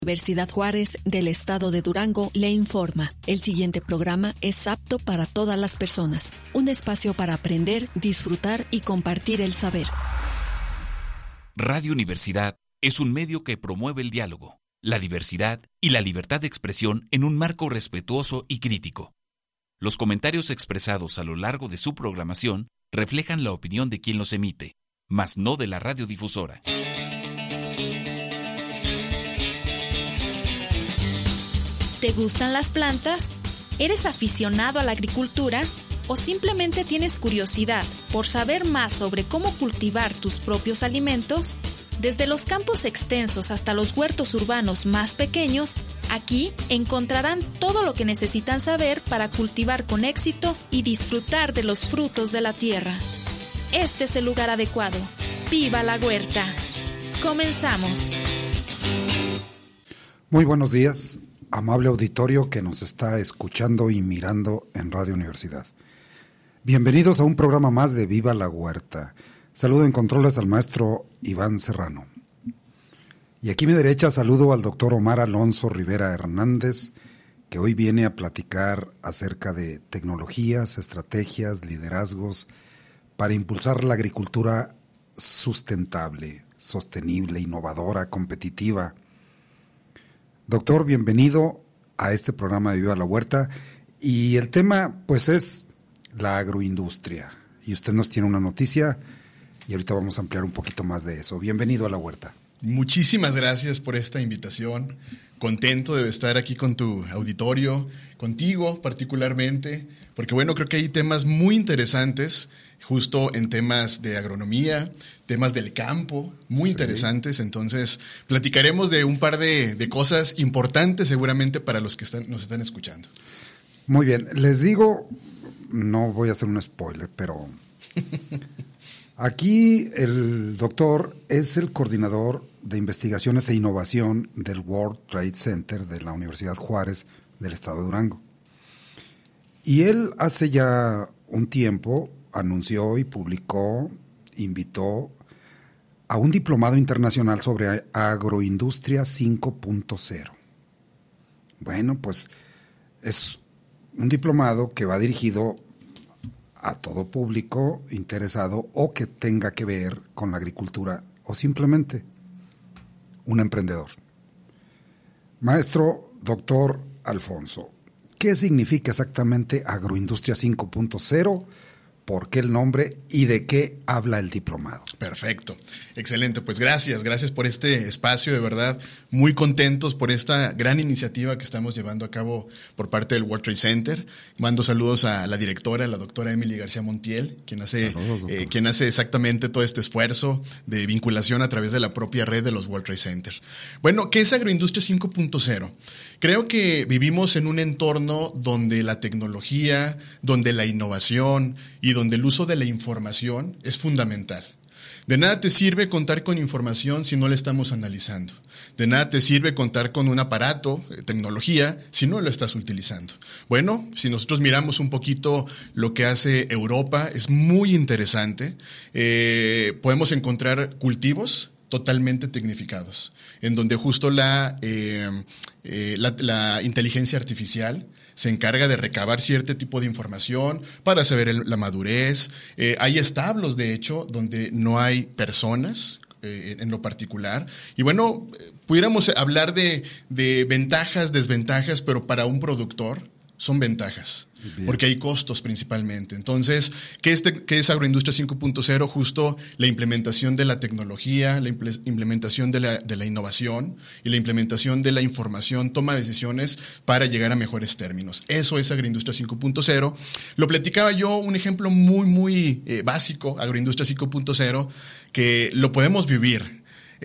Universidad Juárez del Estado de Durango le informa. El siguiente programa es apto para todas las personas. Un espacio para aprender, disfrutar y compartir el saber. Radio Universidad es un medio que promueve el diálogo, la diversidad y la libertad de expresión en un marco respetuoso y crítico. Los comentarios expresados a lo largo de su programación reflejan la opinión de quien los emite, mas no de la radiodifusora. ¿Te gustan las plantas? ¿Eres aficionado a la agricultura? ¿O simplemente tienes curiosidad por saber más sobre cómo cultivar tus propios alimentos? Desde los campos extensos hasta los huertos urbanos más pequeños, aquí encontrarán todo lo que necesitan saber para cultivar con éxito y disfrutar de los frutos de la tierra. Este es el lugar adecuado. ¡Viva la huerta! ¡Comenzamos! Muy buenos días, amable auditorio que nos está escuchando y mirando en Radio Universidad. Bienvenidos a un programa más de Viva la Huerta. Saludo en controles al maestro Iván Serrano. Y aquí a mi derecha saludo al doctor Omar Alonso Rivera Hernández, que hoy viene a platicar acerca de tecnologías, estrategias, liderazgos para impulsar la agricultura sustentable, sostenible, innovadora, competitiva. Doctor, bienvenido a este programa de Viva la Huerta. Y el tema, pues, es la agroindustria. Y usted nos tiene una noticia y ahorita vamos a ampliar un poquito más de eso. Bienvenido a la huerta. Muchísimas gracias por esta invitación. Contento de estar aquí con tu auditorio, contigo particularmente, porque bueno, creo que hay temas muy interesantes, justo en temas de agronomía, temas del campo, muy interesantes. Entonces, platicaremos de un par de cosas importantes seguramente para los que nos están escuchando. Muy bien, les digo, no voy a hacer un spoiler, pero aquí el doctor es el coordinador de investigaciones e innovación del World Trade Center de la Universidad Juárez del Estado de Durango. Y él hace ya un tiempo anunció y publicó, invitó a un diplomado internacional sobre agroindustria 5.0. Bueno, pues es un diplomado que va dirigido a todo público interesado o que tenga que ver con la agricultura o simplemente un emprendedor. Maestro doctor Alfonso, ¿qué significa exactamente agroindustria 5.0? ¿Por qué el nombre y de qué habla el diplomado? Perfecto, excelente, pues gracias por este espacio, de verdad, muy contentos por esta gran iniciativa que estamos llevando a cabo por parte del World Trade Center. Mando saludos a la directora, la doctora Emily García Montiel, quien hace exactamente todo este esfuerzo de vinculación a través de la propia red de los World Trade Center. Bueno, ¿qué es agroindustria 5.0? Creo que vivimos en un entorno donde la tecnología, donde la innovación y donde el uso de la información es fundamental. De nada te sirve contar con información si no la estamos analizando. De nada te sirve contar con un aparato, tecnología, si no lo estás utilizando. Bueno, si nosotros miramos un poquito lo que hace Europa, es muy interesante. Podemos encontrar cultivos totalmente tecnificados, en donde justo la inteligencia artificial se encarga de recabar cierto tipo de información para saber la madurez. Hay establos, de hecho, donde no hay personas en lo particular. Y bueno, pudiéramos hablar de ventajas, desventajas, pero para un productor son ventajas. Bien. Porque hay costos principalmente. Entonces, ¿qué es agroindustria 5.0? Justo la implementación de la tecnología, la implementación de la innovación y la implementación de la información, toma decisiones para llegar a mejores términos. Eso es agroindustria 5.0. Lo platicaba yo, un ejemplo muy básico, agroindustria 5.0, que lo podemos vivir.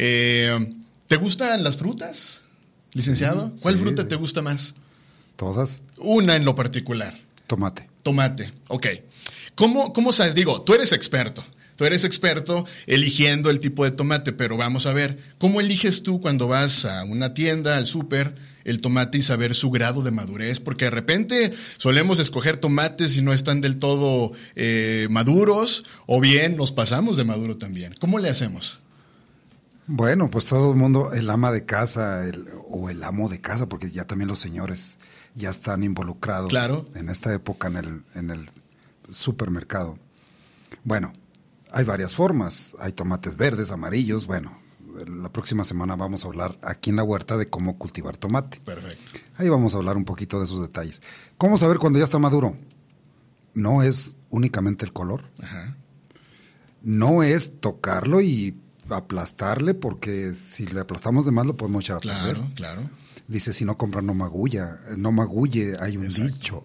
¿Te gustan las frutas, licenciado? ¿Cuál fruta te gusta más? Todas. Una en lo particular. Tomate, ok. ¿Cómo sabes? Digo, tú eres experto eligiendo el tipo de tomate, pero vamos a ver, ¿cómo eliges tú cuando vas a una tienda, al súper, el tomate y saber su grado de madurez? Porque de repente solemos escoger tomates y no están del todo maduros, o bien nos pasamos de maduro también. ¿Cómo le hacemos? Bueno, pues todo el mundo, el ama de casa o el amo de casa, porque ya también los señores ya están involucrados en esta época en el supermercado. Bueno, hay varias formas, hay tomates verdes, amarillos. Bueno, la próxima semana vamos a hablar aquí en la huerta de cómo cultivar tomate. Perfecto. Ahí vamos a hablar un poquito de esos detalles. ¿Cómo saber cuando ya está maduro? No es únicamente el color. Ajá. No es tocarlo y aplastarle, porque si le aplastamos de más lo podemos echar a perder. Claro. Dice, si no compra no magulle, hay un dicho.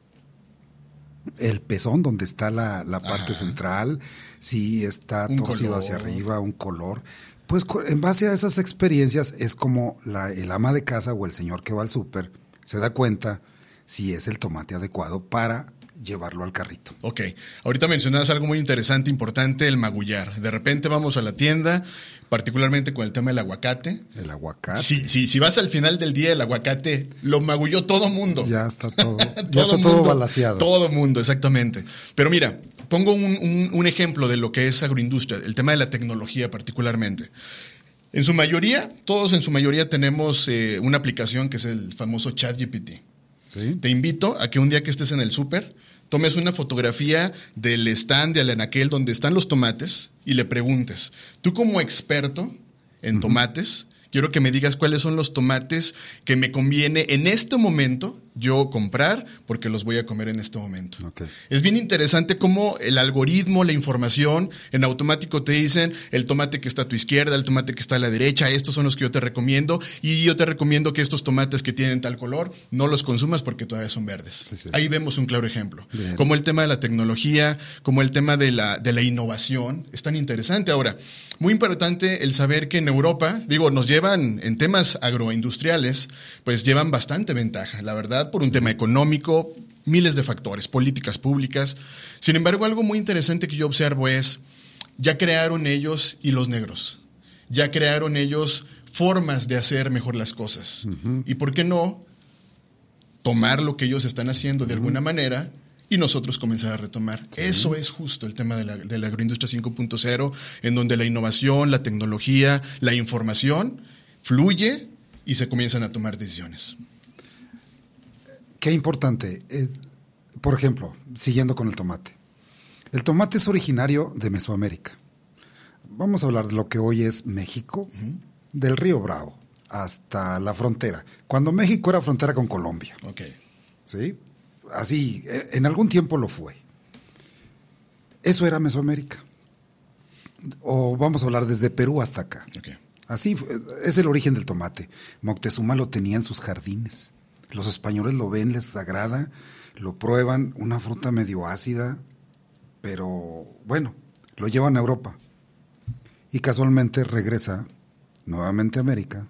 El pezón donde está la parte central, si está torcido hacia arriba, un color. Pues en base a esas experiencias es como el ama de casa o el señor que va al súper se da cuenta si es el tomate adecuado para llevarlo al carrito. Ok, ahorita mencionabas algo muy interesante, importante, el magullar. De repente vamos a la tienda, particularmente con el tema del aguacate. El aguacate. Si vas al final del día, el aguacate lo magulló todo mundo. Ya está todo, todo balaceado. Todo mundo, exactamente. Pero mira, pongo un ejemplo de lo que es agroindustria, el tema de la tecnología particularmente. En su mayoría, todos en su mayoría tenemos una aplicación que es el famoso ChatGPT. ¿Sí? Te invito a que un día que estés en el súper, tomes una fotografía del stand de anaquel donde están los tomates y le preguntes, tú como experto en tomates, quiero que me digas cuáles son los tomates que me conviene en este momento yo comprar porque los voy a comer en este momento. Okay. Es bien interesante cómo el algoritmo, la información, en automático te dicen el tomate que está a tu izquierda, el tomate que está a la derecha, estos son los que yo te recomiendo y yo te recomiendo que estos tomates que tienen tal color no los consumas porque todavía son verdes. Sí. Ahí vemos un claro ejemplo. Bien. Como el tema de la tecnología, como el tema de la innovación, es tan interesante. Ahora, muy importante el saber que en Europa, nos llevan en temas agroindustriales, pues llevan bastante ventaja, la verdad, por un tema económico, miles de factores, políticas públicas. Sin embargo, algo muy interesante que yo observo es, ya crearon ellos hilos negros, ya crearon ellos formas de hacer mejor las cosas. ¿Y por qué no tomar lo que ellos están haciendo de alguna manera y nosotros comenzar a retomar? Sí. Eso es justo el tema de la agroindustria 5.0, en donde la innovación, la tecnología, la información fluye y se comienzan a tomar decisiones. Qué importante. Por ejemplo, siguiendo con el tomate. El tomate es originario de Mesoamérica. Vamos a hablar de lo que hoy es México, del río Bravo hasta la frontera. Cuando México era frontera con Colombia. Okay. ¿Sí? Así, en algún tiempo lo fue. Eso era Mesoamérica. O vamos a hablar desde Perú hasta acá. Okay. Así es el origen del tomate. Moctezuma lo tenía en sus jardines. Los españoles lo ven, les agrada, lo prueban, una fruta medio ácida, pero bueno, lo llevan a Europa. Y casualmente regresa nuevamente a América.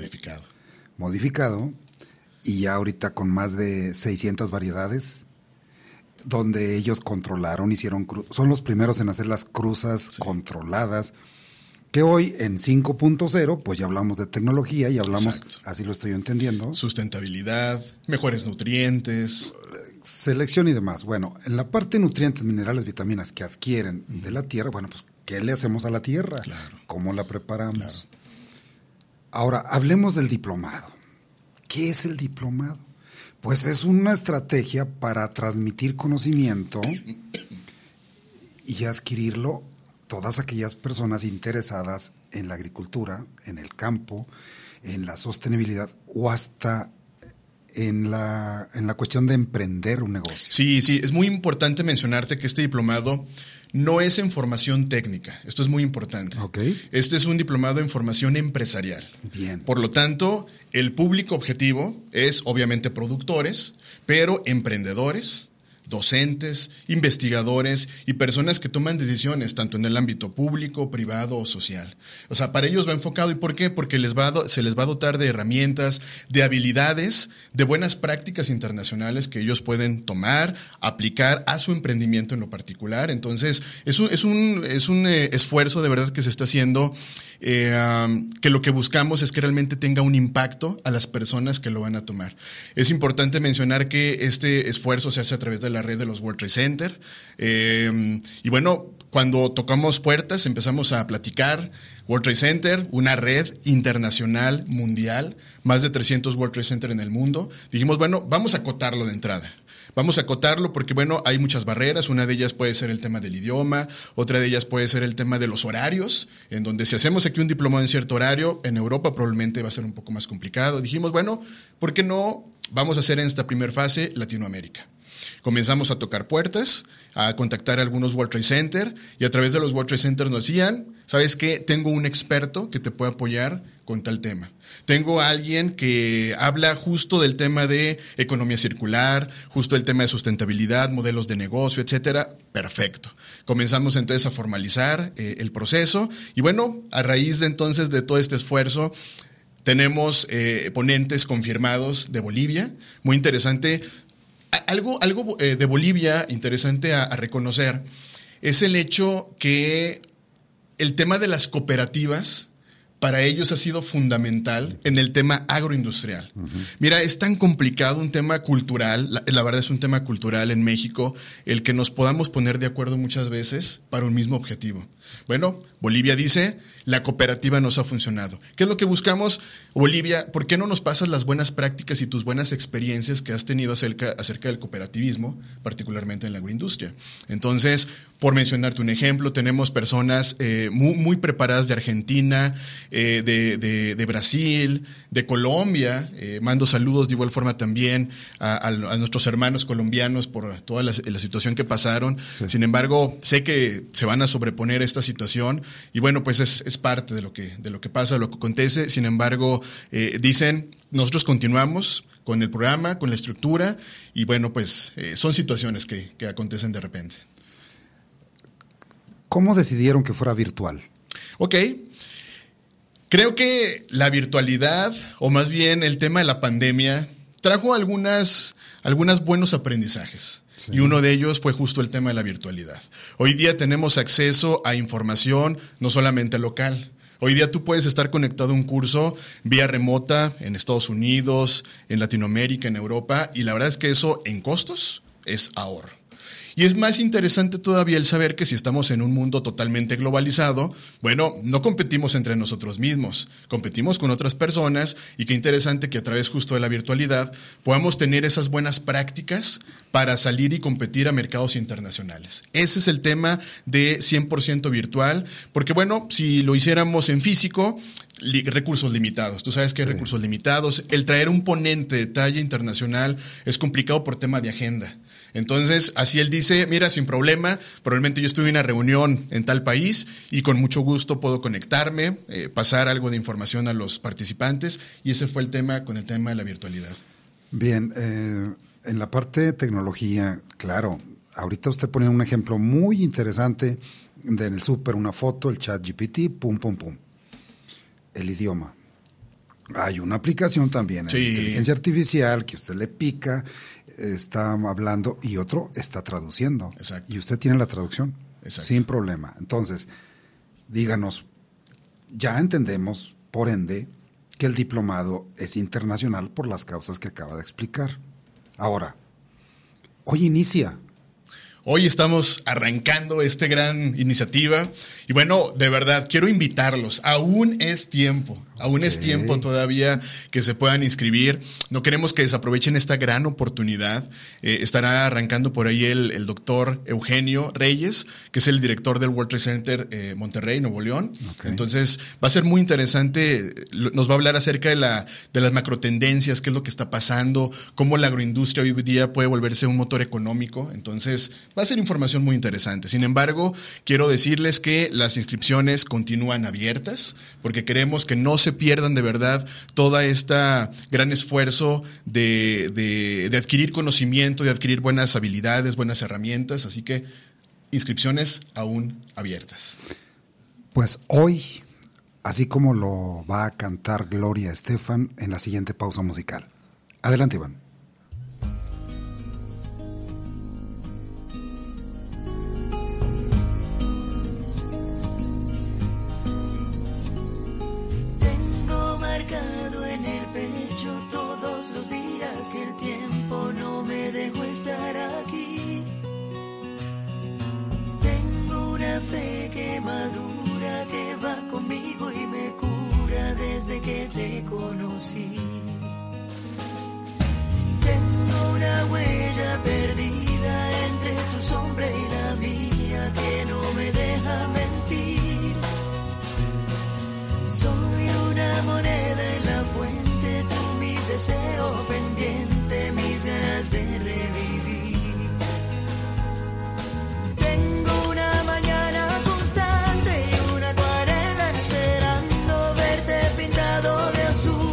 Modificado, y ya ahorita con más de 600 variedades, donde ellos controlaron, son los primeros en hacer las cruzas controladas, que hoy en 5.0 pues ya hablamos de tecnología y hablamos, así lo estoy entendiendo. Sustentabilidad, mejores nutrientes. Selección y demás. Bueno, en la parte de nutrientes, minerales, vitaminas que adquieren de la tierra, bueno, pues ¿qué le hacemos a la tierra? Claro. ¿Cómo la preparamos? Claro. Ahora, hablemos del diplomado. ¿Qué es el diplomado? Pues es una estrategia para transmitir conocimiento y adquirirlo todas aquellas personas interesadas en la agricultura, en el campo, en la sostenibilidad o hasta en la cuestión de emprender un negocio. Sí, es muy importante mencionarte que este diplomado no es en formación técnica. Esto es muy importante. Okay. Este es un diplomado en formación empresarial. Bien. Por lo tanto, el público objetivo es obviamente productores, pero emprendedores, docentes, investigadores y personas que toman decisiones tanto en el ámbito público, privado o social. O sea, para ellos va enfocado. ¿Y por qué? Porque se les va a dotar de herramientas, de habilidades, de buenas prácticas internacionales que ellos pueden tomar, aplicar a su emprendimiento en lo particular. Entonces, es un esfuerzo de verdad que se está haciendo, que lo que buscamos es que realmente tenga un impacto a las personas que lo van a tomar. Es importante mencionar que este esfuerzo se hace a través de la red de los World Trade Center. Y bueno, cuando tocamos puertas, empezamos a platicar. World Trade Center, una red internacional, mundial, más de 300 World Trade Center en el mundo. Dijimos, bueno, vamos a acotarlo de entrada. Vamos a acotarlo porque, bueno, hay muchas barreras. Una de ellas puede ser el tema del idioma, otra de ellas puede ser el tema de los horarios, en donde si hacemos aquí un diplomado en cierto horario, en Europa probablemente va a ser un poco más complicado. Dijimos, bueno, ¿por qué no vamos a hacer en esta primera fase Latinoamérica? Comenzamos a tocar puertas, a contactar a algunos World Trade Center, y a través de los World Trade Centers nos decían, ¿sabes qué? Tengo un experto que te puede apoyar con tal tema. Tengo a alguien que habla justo del tema de economía circular, justo del tema de sustentabilidad, modelos de negocio, etcétera. Perfecto. Comenzamos entonces a formalizar el proceso, y bueno, a raíz de entonces de todo este esfuerzo, tenemos ponentes confirmados de Bolivia. Muy interesante. Algo de Bolivia interesante a reconocer es el hecho que el tema de las cooperativas para ellos ha sido fundamental en el tema agroindustrial. Uh-huh. Mira, es tan complicado un tema cultural, la verdad es un tema cultural en México, el que nos podamos poner de acuerdo muchas veces para un mismo objetivo. Bueno, Bolivia dice, la cooperativa nos ha funcionado. ¿Qué es lo que buscamos? Bolivia, ¿por qué no nos pasas las buenas prácticas y tus buenas experiencias que has tenido acerca del cooperativismo, particularmente en la agroindustria? Entonces, por mencionarte un ejemplo, tenemos personas muy preparadas de Argentina, de Brasil, de Colombia. Mando saludos de igual forma también a nuestros hermanos colombianos por toda la situación que pasaron. Sí. Sin embargo, sé que se van a sobreponer a esta situación y bueno, pues es parte de lo que pasa, lo que acontece. Sin embargo, dicen, nosotros continuamos con el programa, con la estructura y bueno, pues son situaciones que acontecen de repente. ¿Cómo decidieron que fuera virtual? Ok. Creo que la virtualidad, o más bien el tema de la pandemia, trajo algunos buenos aprendizajes. Sí. Y uno de ellos fue justo el tema de la virtualidad. Hoy día tenemos acceso a información no solamente local. Hoy día tú puedes estar conectado a un curso vía remota en Estados Unidos, en Latinoamérica, en Europa, y la verdad es que eso en costos es ahorro. Y es más interesante todavía el saber que si estamos en un mundo totalmente globalizado, bueno, no competimos entre nosotros mismos, competimos con otras personas y qué interesante que a través justo de la virtualidad podamos tener esas buenas prácticas para salir y competir a mercados internacionales. Ese es el tema de 100% virtual, porque bueno, si lo hiciéramos en físico, recursos limitados. Tú sabes que hay recursos limitados. El traer un ponente de talla internacional es complicado por tema de agenda. Entonces, así él dice, mira, sin problema, probablemente yo estuve en una reunión en tal país y con mucho gusto puedo conectarme, pasar algo de información a los participantes y ese fue el tema con el tema de la virtualidad. Bien, en la parte de tecnología, claro, ahorita usted pone un ejemplo muy interesante en el súper, una foto, el ChatGPT, pum. El idioma. Hay una aplicación también, sí, inteligencia artificial, que usted le pica, está hablando y otro está traduciendo. Exacto. Y usted tiene la traducción. Exacto. Sin problema. Entonces, díganos, ya entendemos, por ende, que el diplomado es internacional por las causas que acaba de explicar. Ahora, hoy inicia. Hoy estamos arrancando esta gran iniciativa y bueno, de verdad, quiero invitarlos. Aún es tiempo todavía que se puedan inscribir. No queremos que desaprovechen esta gran oportunidad. Estará arrancando por ahí el doctor Eugenio Reyes, que es el director del World Trade Center Monterrey, Nuevo León. Okay. Entonces, va a ser muy interesante. Nos va a hablar acerca de las macrotendencias, qué es lo que está pasando, cómo la agroindustria hoy día puede volverse un motor económico. Entonces, va a ser información muy interesante. Sin embargo, quiero decirles que las inscripciones continúan abiertas porque queremos que no se pierdan de verdad toda esta gran esfuerzo de adquirir conocimiento, de adquirir buenas habilidades, buenas herramientas. Así que inscripciones aún abiertas. Pues hoy, así como lo va a cantar Gloria Estefan en la siguiente pausa musical. Adelante, Iván. Que el tiempo no me dejó estar aquí. Tengo una fe que madura, que va conmigo y me cura desde que te conocí. Tengo una huella perdida entre tu sombra y la mía que no me deja mentir. Soy una moneda en la fuente, tú mi deseo pendiente, mis ganas de revivir. Tengo una mañana constante y una acuarela esperando verte pintado de azul.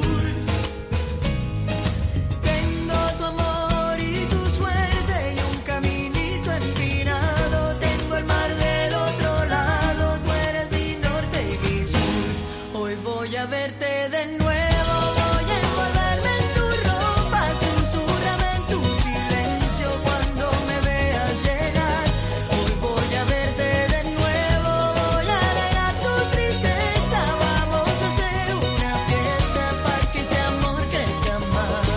Verte de nuevo, voy a envolverme en tu ropa, susurrame en tu silencio cuando me veas llegar. Hoy voy a verte de nuevo, voy a alegrar tu tristeza, vamos a hacer una fiesta para que este amor crezca más.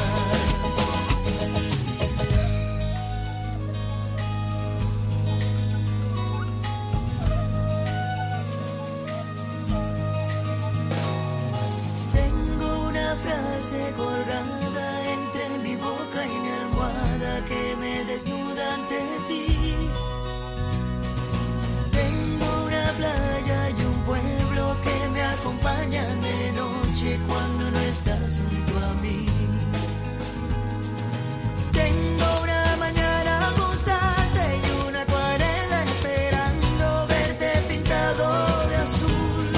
Frase colgada entre mi boca y mi almohada que me desnuda ante ti. Tengo una playa y un pueblo que me acompañan de noche cuando no estás junto a mí. Tengo una mañana constante y una acuarela esperando verte pintado de azul.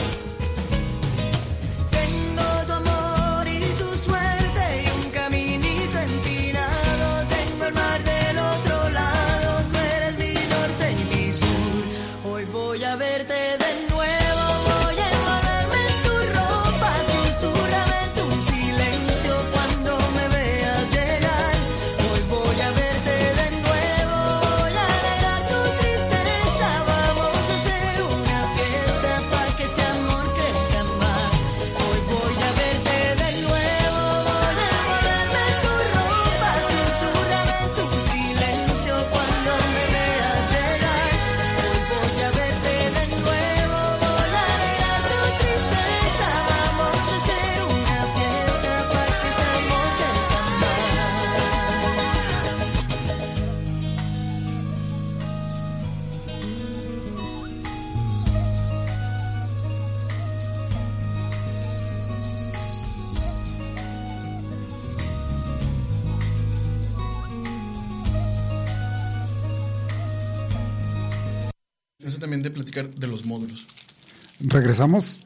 También de platicar de los módulos. Regresamos.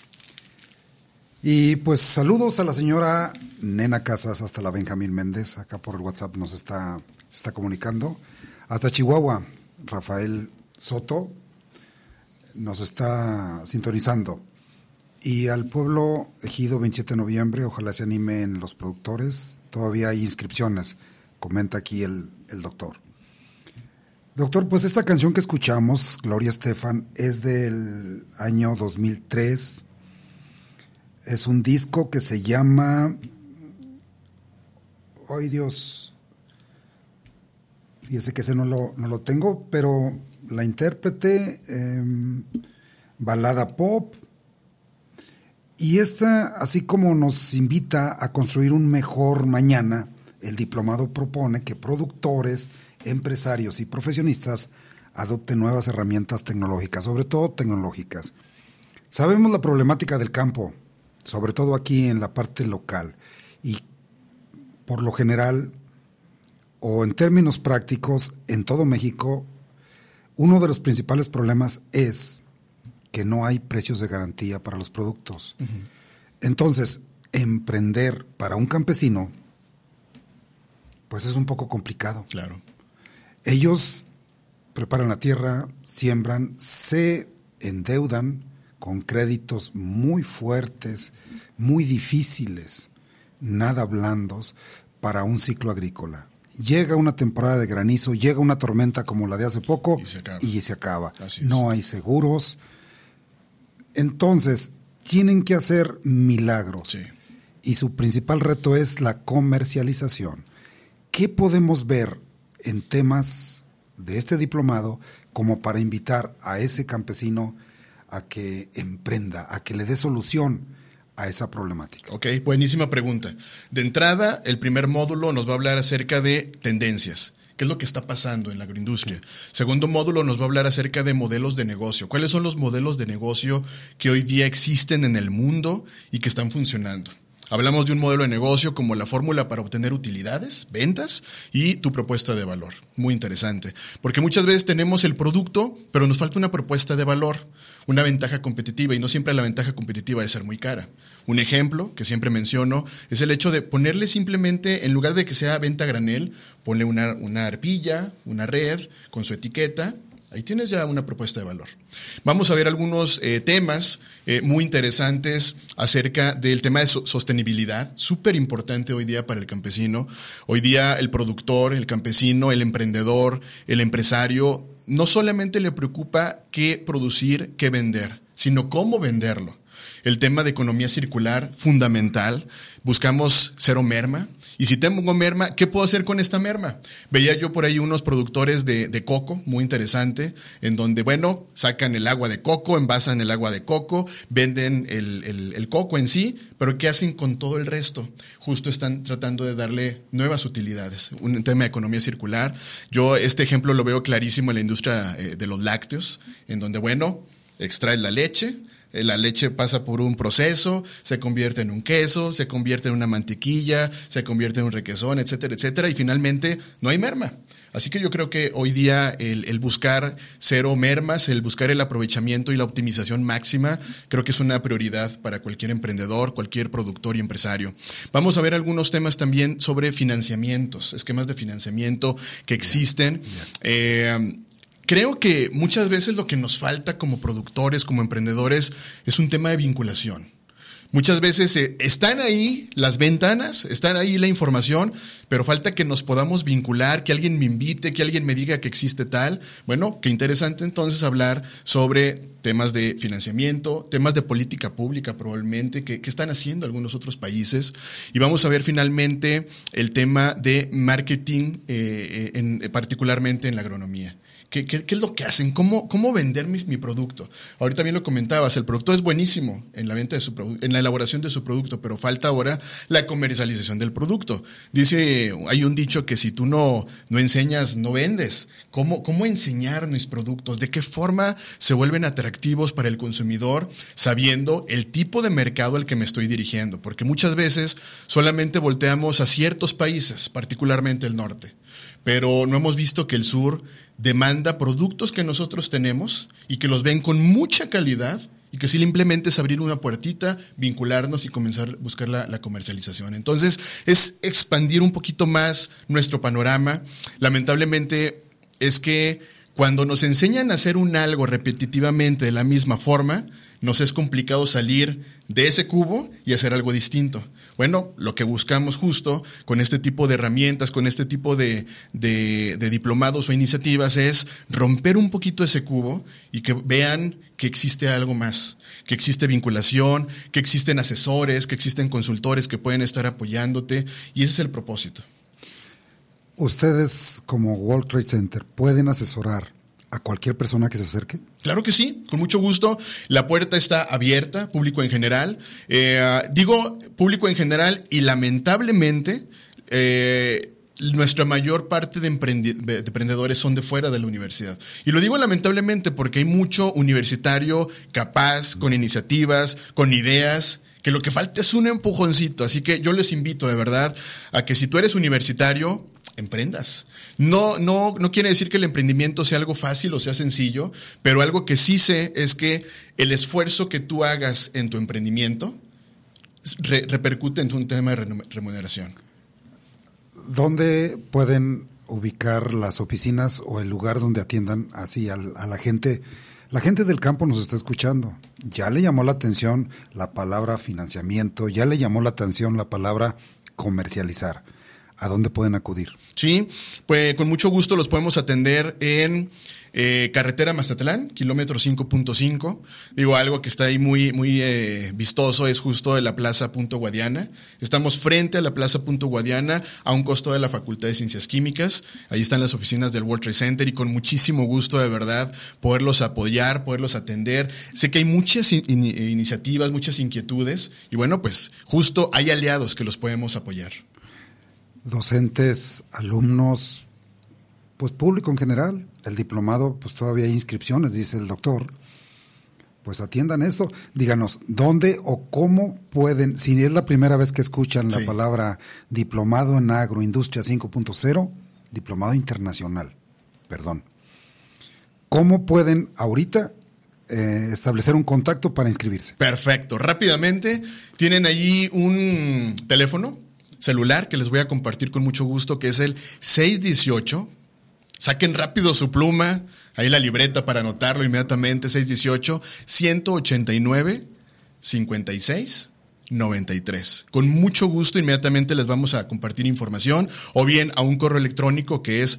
Y pues saludos a la señora Nena Casas hasta la Benjamín Méndez, acá por el WhatsApp se está comunicando. Hasta Chihuahua, Rafael Soto nos está sintonizando. Y al pueblo Ejido 27 de noviembre, ojalá se animen los productores, todavía hay inscripciones, comenta aquí el doctor. Doctor, pues esta canción que escuchamos, Gloria Estefan, es del año 2003. Es un disco que se llama... ¡Ay, Dios! Fíjese que ese no lo tengo, pero la intérprete, balada pop. Y esta, así como nos invita a construir un mejor mañana, el diplomado propone que productores, empresarios y profesionistas adopten nuevas herramientas tecnológicas, sobre todo tecnológicas. Sabemos la problemática del campo, sobre todo aquí en la parte local, y por lo general, o en términos prácticos, en todo México, uno de los principales problemas es que no hay precios de garantía para los productos. Uh-huh. Entonces, emprender para un campesino, pues es un poco complicado. Claro. Ellos preparan la tierra, siembran, se endeudan con créditos muy fuertes, muy difíciles, nada blandos para un ciclo agrícola. Llega una temporada de granizo, llega una tormenta como la de hace poco y se acaba. No hay seguros. Entonces, tienen que hacer milagros. Sí. Y su principal reto es la comercialización. ¿Qué podemos ver en temas de este diplomado como para invitar a ese campesino a que emprenda, a que le dé solución a esa problemática? Ok, buenísima pregunta. De entrada, el primer módulo nos va a hablar acerca de tendencias. ¿Qué es lo que está pasando en la agroindustria? Segundo módulo nos va a hablar acerca de modelos de negocio. ¿Cuáles son los modelos de negocio que hoy día existen en el mundo y que están funcionando? Hablamos de un modelo de negocio como la fórmula para obtener utilidades, ventas y tu propuesta de valor. Muy interesante, porque muchas veces tenemos el producto, pero nos falta una propuesta de valor, una ventaja competitiva, y no siempre la ventaja competitiva debe ser muy cara. Un ejemplo que siempre menciono es el hecho de ponerle simplemente, en lugar de que sea venta a granel, ponle una arpilla, una red con su etiqueta. Ahí tienes ya una propuesta de valor. Vamos a ver algunos temas muy interesantes acerca del tema de sostenibilidad, súper importante hoy día para el campesino. Hoy día el productor, el campesino, el emprendedor, el empresario, no solamente le preocupa qué producir, qué vender, sino cómo venderlo. El tema de economía circular, fundamental. Buscamos cero merma. Y si tengo merma, ¿qué puedo hacer con esta merma? Veía yo por ahí unos productores de coco, muy interesante, en donde, bueno, sacan el agua de coco, envasan el agua de coco, venden el coco en sí, pero ¿qué hacen con todo el resto? Justo están tratando de darle nuevas utilidades. Un tema de economía circular. Yo este ejemplo lo veo clarísimo en la industria de los lácteos, en donde, bueno, extraes la leche pasa por un proceso, se convierte en un queso, se convierte en una mantequilla, se convierte en un requesón, etcétera, etcétera, y finalmente no hay merma. Así que yo creo que hoy día el buscar cero mermas, el buscar el aprovechamiento y la optimización máxima, creo que es una prioridad para cualquier emprendedor, cualquier productor y empresario. Vamos a ver algunos temas también sobre financiamientos, esquemas de financiamiento que existen. Creo que muchas veces lo que nos falta como productores, como emprendedores, es un tema de vinculación. Muchas veces están ahí las ventanas, están ahí la información, pero falta que nos podamos vincular, que alguien me invite, que alguien me diga que existe tal. Bueno, qué interesante entonces hablar sobre temas de financiamiento, temas de política pública probablemente, que están haciendo algunos otros países. Y vamos a ver finalmente el tema de marketing, particularmente en la agronomía. ¿Qué es lo que hacen? ¿Cómo vender mi producto? Ahorita bien lo comentabas, el producto es buenísimo en la venta de su producto, en la elaboración de su producto, pero falta ahora la comercialización del producto. Hay un dicho que si tú no enseñas, no vendes. ¿Cómo enseñar mis productos? ¿De qué forma se vuelven atractivos para el consumidor sabiendo el tipo de mercado al que me estoy dirigiendo? Porque muchas veces solamente volteamos a ciertos países, particularmente el norte, pero no hemos visto que el sur demanda productos que nosotros tenemos y que los ven con mucha calidad y que simplemente es abrir una puertita, vincularnos y comenzar a buscar la comercialización. Entonces, es expandir un poquito más nuestro panorama. Lamentablemente es que cuando nos enseñan a hacer un algo repetitivamente de la misma forma, nos es complicado salir de ese cubo y hacer algo distinto. Bueno, lo que buscamos justo con este tipo de herramientas, con este tipo de diplomados o iniciativas es romper un poquito ese cubo y que vean que existe algo más, que existe vinculación, que existen asesores, que existen consultores que pueden estar apoyándote, y ese es el propósito. ¿Ustedes como World Trade Center pueden asesorar a cualquier persona que se acerque? Claro que sí, con mucho gusto. La puerta está abierta, público en general. Digo público en general y lamentablemente nuestra mayor parte de emprendedores son de fuera de la universidad. Y lo digo lamentablemente porque hay mucho universitario capaz, con iniciativas, con ideas, que lo que falta es un empujoncito. Así que yo les invito de verdad a que si tú eres universitario, emprendas. No quiere decir que el emprendimiento sea algo fácil o sea sencillo, pero algo que sí sé es que el esfuerzo que tú hagas en tu emprendimiento repercute en un tema de remuneración. ¿Dónde pueden ubicar las oficinas o el lugar donde atiendan así a la gente? La gente del campo nos está escuchando. Ya le llamó la atención la palabra financiamiento, ya le llamó la atención la palabra comercializar. ¿a dónde pueden acudir? Sí, pues con mucho gusto los podemos atender en carretera Mazatlán, kilómetro 5.5. Digo, algo que está ahí muy vistoso es justo de la Plaza Punto Guadiana. Estamos frente a la Plaza Punto Guadiana, a un costado de la Facultad de Ciencias Químicas. Ahí están las oficinas del World Trade Center y con muchísimo gusto, de verdad, poderlos apoyar, poderlos atender. Sé que hay muchas iniciativas, muchas inquietudes y bueno, pues justo hay aliados que los podemos apoyar. Docentes, alumnos, pues público en general. El diplomado, pues todavía hay inscripciones, dice el doctor. Pues atiendan esto. Díganos, ¿dónde o cómo pueden, si es la primera vez que escuchan la palabra diplomado en agroindustria 5.0, diplomado internacional, perdón. ¿Cómo pueden ahorita establecer un contacto para inscribirse? Perfecto. Rápidamente, tienen allí un teléfono celular que les voy a compartir con mucho gusto, que es el 618. Saquen rápido su pluma, ahí la libreta para anotarlo inmediatamente, 618-189-56-93. Con mucho gusto inmediatamente les vamos a compartir información, o bien a un correo electrónico que es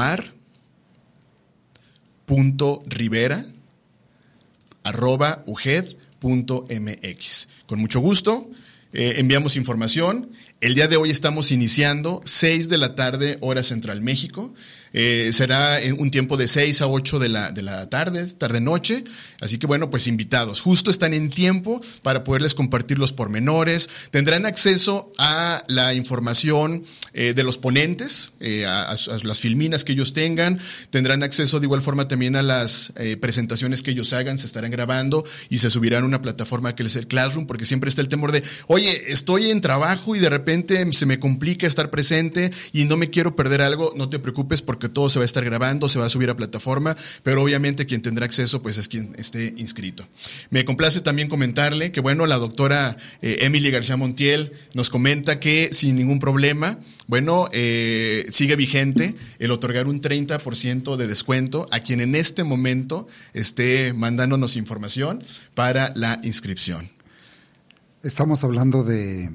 omar.rivera@uged.mx. Con mucho gusto enviamos información. El día de hoy estamos iniciando 6 de la tarde, hora Central México. Será en un tiempo de 6 a 8 de la tarde-noche. Así que bueno, pues invitados. Justo están en tiempo para poderles compartir los pormenores. Tendrán acceso a la información de los ponentes, a las filminas que ellos tengan. Tendrán acceso de igual forma también a las presentaciones que ellos hagan. Se estarán grabando y se subirán a una plataforma que es el Classroom, porque siempre está el temor de, oye, estoy en trabajo y de repente se me complica estar presente y no me quiero perder algo. No te preocupes, porque todo se va a estar grabando, se va a subir a plataforma, pero obviamente quien tendrá acceso pues es quien esté inscrito. Me complace también comentarle que bueno, la doctora Emily García Montiel nos comenta que sin ningún problema, bueno, sigue vigente el otorgar un 30% de descuento a quien en este momento esté mandándonos información para la inscripción. Estamos hablando de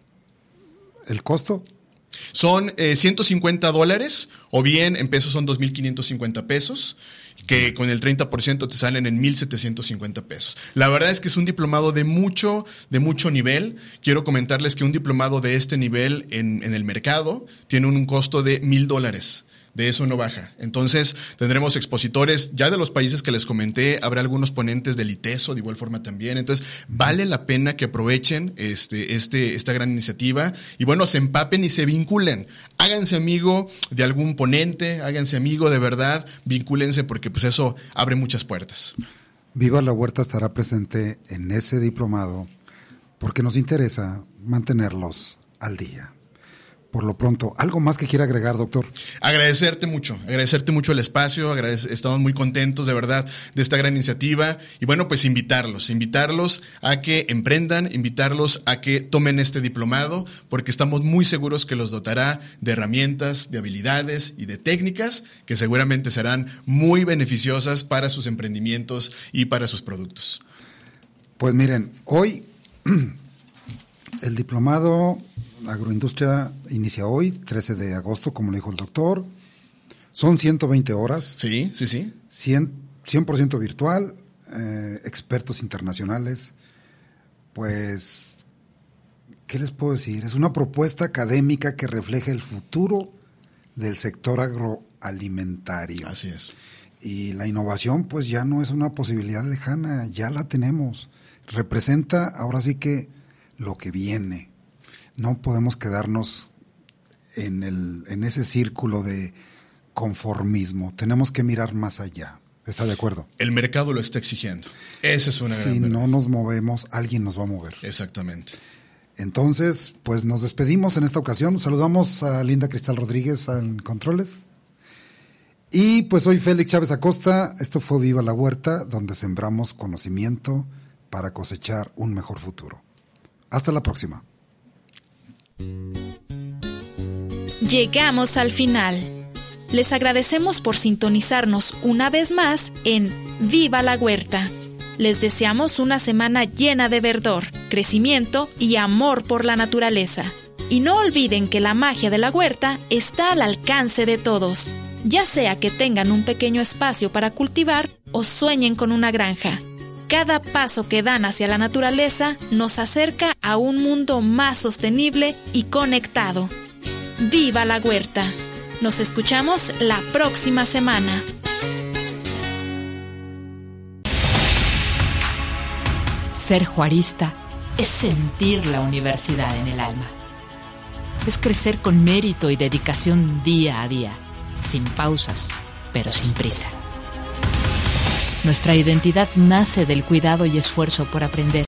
el costo. Son $150, o bien en pesos son 2,550 pesos, que con el 30% te salen en 1,750 pesos. La verdad es que es un diplomado de mucho nivel. Quiero comentarles que un diplomado de este nivel en el mercado tiene un costo de $1,000. De eso no baja. Entonces tendremos expositores ya de los países que les comenté, habrá algunos ponentes del ITESO de igual forma también. Entonces vale la pena que aprovechen esta gran iniciativa y bueno, se empapen y se vinculen. Háganse amigo de algún ponente, háganse amigo de verdad, vincúlense, porque pues eso abre muchas puertas. Viva la Huerta estará presente en ese diplomado porque nos interesa mantenerlos al día. Por lo pronto, ¿algo más que quiera agregar, doctor? Agradecerte mucho el espacio, estamos muy contentos de verdad de esta gran iniciativa y bueno, pues invitarlos a que emprendan, invitarlos a que tomen este diplomado, porque estamos muy seguros que los dotará de herramientas, de habilidades y de técnicas que seguramente serán muy beneficiosas para sus emprendimientos y para sus productos. Pues miren, hoy el diplomado Agroindustria inicia hoy, 13 de agosto, como le dijo el doctor. Son 120 horas. Sí. 100% virtual, expertos internacionales. Pues, ¿qué les puedo decir? Es una propuesta académica que refleja el futuro del sector agroalimentario. Así es. Y la innovación, pues ya no es una posibilidad lejana, ya la tenemos. Representa ahora sí que lo que viene. No podemos quedarnos en ese círculo de conformismo. Tenemos que mirar más allá. ¿Está de acuerdo? El mercado lo está exigiendo. Esa es una gran Si verdad. no nos movemos, alguien nos va a mover. Exactamente. Entonces, pues nos despedimos en esta ocasión. Saludamos a Linda Cristal Rodríguez en Controles. Y pues soy Félix Chávez Acosta. Esto fue Viva la Huerta, donde sembramos conocimiento para cosechar un mejor futuro. Hasta la próxima. Llegamos al final. Les agradecemos por sintonizarnos una vez más en Viva la Huerta. Les deseamos una semana llena de verdor, crecimiento y amor por la naturaleza. Y no olviden que la magia de la huerta está al alcance de todos, ya sea que tengan un pequeño espacio para cultivar o sueñen con una granja. Cada paso que dan hacia la naturaleza nos acerca a un mundo más sostenible y conectado. ¡Viva la huerta! Nos escuchamos la próxima semana. Ser juarista es sentir la universidad en el alma. Es crecer con mérito y dedicación día a día, sin pausas, pero sin prisa. Nuestra identidad nace del cuidado y esfuerzo por aprender,